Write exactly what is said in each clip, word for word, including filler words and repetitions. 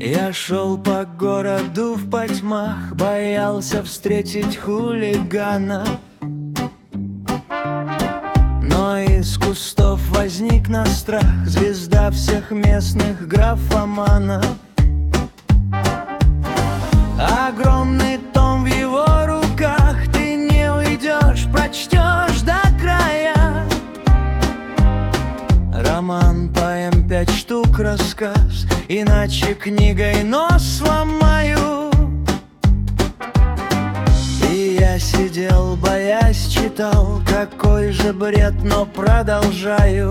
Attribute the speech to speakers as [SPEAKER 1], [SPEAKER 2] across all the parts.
[SPEAKER 1] Я шел по городу в потьмах, боялся встретить хулигана. Но из кустов возник на страх звезда всех местных графоманов. Огромный том в его руках, ты не уйдешь, прочтешь до края. Роман, поэм, пять штук, рассказ, иначе книгой нос сломаю. И я сидел, боясь, читал, какой же бред, но продолжаю.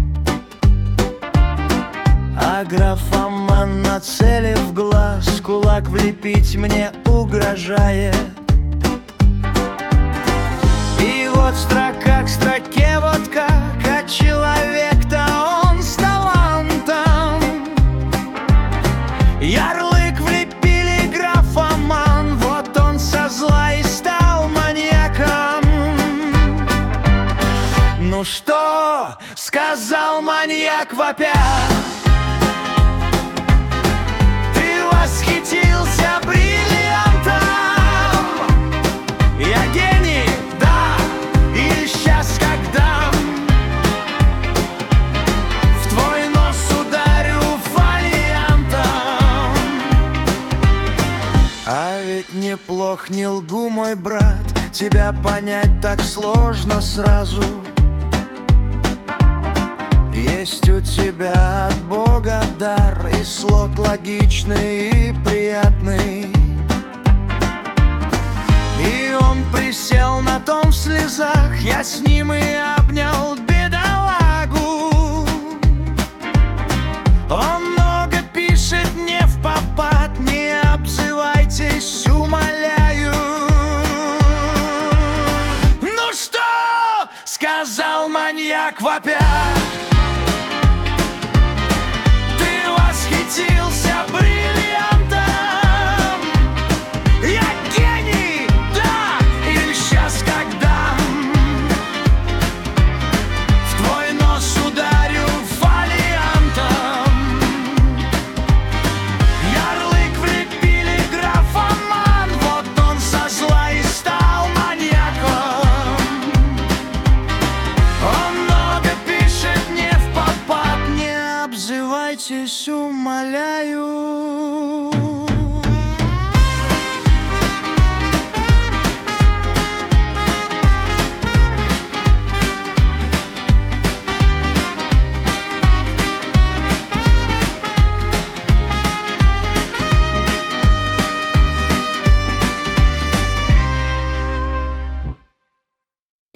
[SPEAKER 1] А графоман, нацелив глаз, кулак влепить мне угрожает. И вот строка к строке, вот как, а человек-то он с талантом. Ярлык влепили графоман, вот он со зла и стал маньяком. Ну что, сказал маньяк вопя, восхитился бриллиантом. Я гений, да, и сейчас когда в твой нос ударю фолиантом. А ведь неплох, не лгу, мой брат, тебя понять так сложно сразу. Есть у тебя от Бога дар, и слог логичный и приятный. И он присел на том в слезах, я с ним и обнял бедолагу. Он много пишет не впопад, не обзывайтесь, умоляю. Ну что, сказал маньяк вопя,